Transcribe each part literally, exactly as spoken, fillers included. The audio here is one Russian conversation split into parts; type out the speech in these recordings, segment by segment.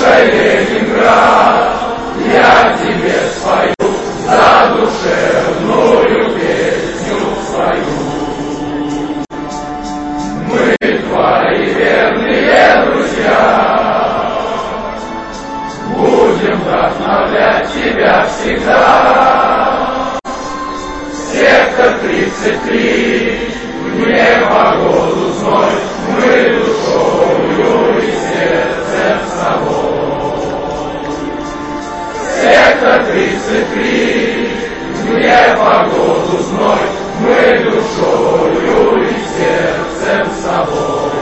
Слушай, Ленинград, я тебе спою задушевную песню свою. Мы твои верные друзья, будем вдохновлять тебя всегда. Сектор тридцать три, в непогоду зной, мы душою и сердцем с тобой. Сектор тридцать три, в непогоду зной, мы душою и сердцем с тобой.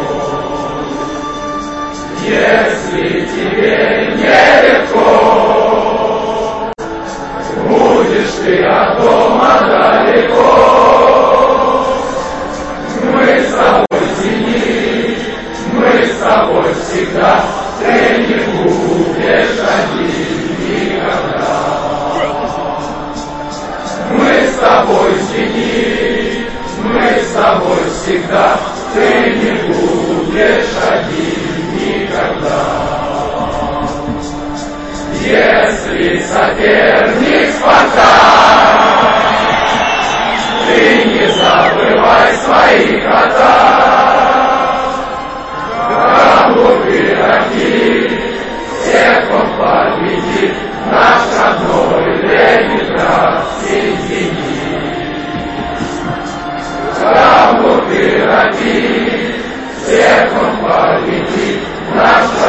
Если тебе нелегко, будешь ты от дома далеко, мы с тобой зенит, мы с тобой всегда, ты не будешь один никогда. Мы с тобой зенит, мы с тобой всегда, ты не будешь один никогда. Если соперник Спартак, ты не забывай своих атак. Голубые роки, всех он победит, наш родной Ленинград соединит. Голубые роки, всех он победит, наш